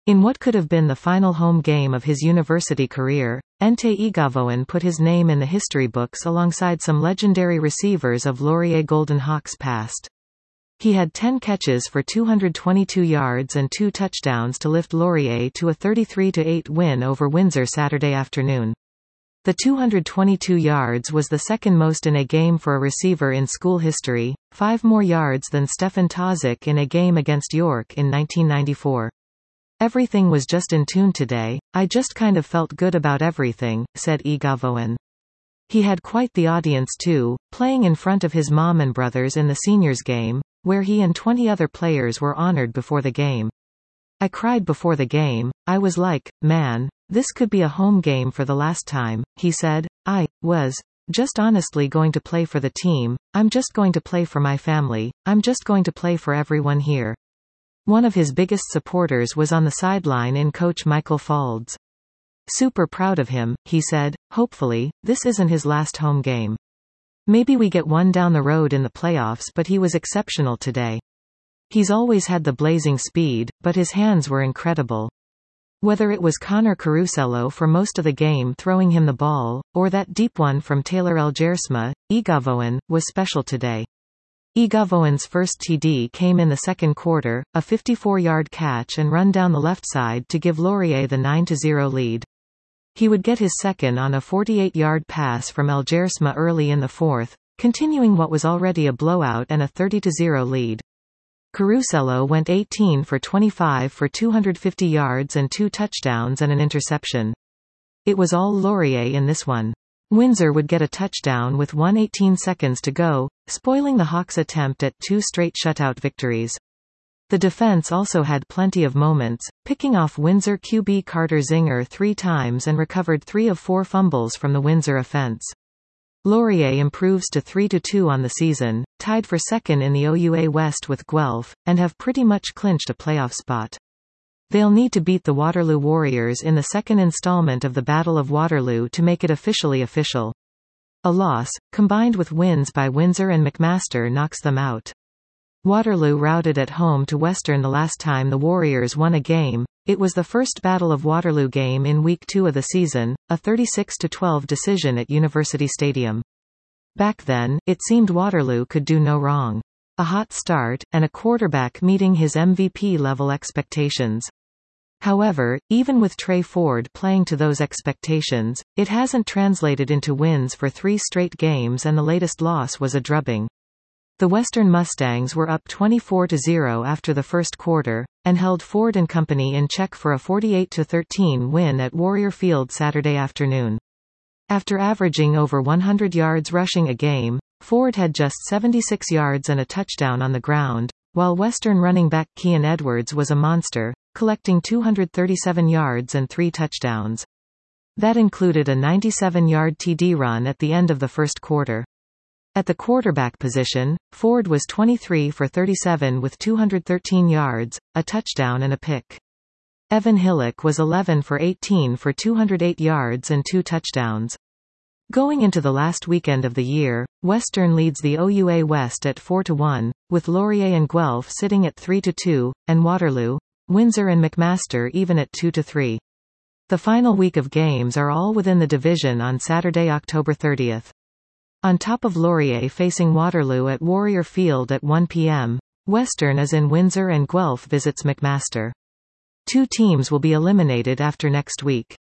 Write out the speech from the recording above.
In what could have been the final home game of his university career, Ente Egavoan put his name in the history books alongside some legendary receivers of Laurier Golden Hawks past. He had 10 catches for 222 yards and 2 touchdowns to lift Laurier to a 33-8 win over Windsor Saturday afternoon. The 222 yards was the second most in a game for a receiver in school history, 5 more yards than Stefan Tozik in a game against York in 1994. Everything was just in tune today, I just kind of felt good about everything, said Egavoan. He had quite the audience too, playing in front of his mom and brothers in the seniors game, where he and 20 other players were honored before the game. I cried before the game, I was like, man, this could be a home game for the last time, he said. I was just honestly going to play for the team, I'm just going to play for my family, I'm just going to play for everyone here. One of his biggest supporters was on the sideline in coach Michael Faulds. Super proud of him, he said. Hopefully, this isn't his last home game. Maybe we get one down the road in the playoffs, but he was exceptional today. He's always had the blazing speed, but his hands were incredible. Whether it was Connor Carusello for most of the game throwing him the ball, or that deep one from Taylor Elgersma, Egavoan was special today. Egavoan's first TD came in the second quarter, a 54-yard catch and run down the left side to give Laurier the 9-0 lead. He would get his second on a 48-yard pass from Elgersma early in the fourth, continuing what was already a blowout and a 30-0 lead. Carusello went 18 for 25 for 250 yards and 2 touchdowns and an interception. It was all Laurier in this one. Windsor would get a touchdown with 1:18 seconds to go, spoiling the Hawks' attempt at 2 straight shutout victories. The defense also had plenty of moments, picking off Windsor QB Carter Zinger 3 times and recovered 3 of 4 fumbles from the Windsor offense. Laurier improves to 3-2 on the season, tied for second in the OUA West with Guelph, and have pretty much clinched a playoff spot. They'll need to beat the Waterloo Warriors in the second installment of the Battle of Waterloo to make it officially official. A loss, combined with wins by Windsor and McMaster, knocks them out. Waterloo routed at home to Western the last time the Warriors won a game. It was the first Battle of Waterloo game in Week 2 of the season, a 36-12 decision at University Stadium. Back then, it seemed Waterloo could do no wrong. A hot start, and a quarterback meeting his MVP-level expectations. However, even with Trey Ford playing to those expectations, it hasn't translated into wins for 3 straight games, and the latest loss was a drubbing. The Western Mustangs were up 24-0 after the first quarter, and held Ford and company in check for a 48-13 win at Warrior Field Saturday afternoon. After averaging over 100 yards rushing a game, Ford had just 76 yards and a touchdown on the ground, while Western running back Kean Edwards was a monster, collecting 237 yards and 3 touchdowns. That included a 97-yard TD run at the end of the first quarter. At the quarterback position, Ford was 23 for 37 with 213 yards, a touchdown and a pick. Evan Hillock was 11 for 18 for 208 yards and 2 touchdowns. Going into the last weekend of the year, Western leads the OUA West at 4-1, with Laurier and Guelph sitting at 3-2, and Waterloo, Windsor and McMaster even at 2-3. The final week of games are all within the division on Saturday, October 30th. On top of Laurier facing Waterloo at Warrior Field at 1 p.m., Western is in Windsor and Guelph visits McMaster. 2 teams will be eliminated after next week.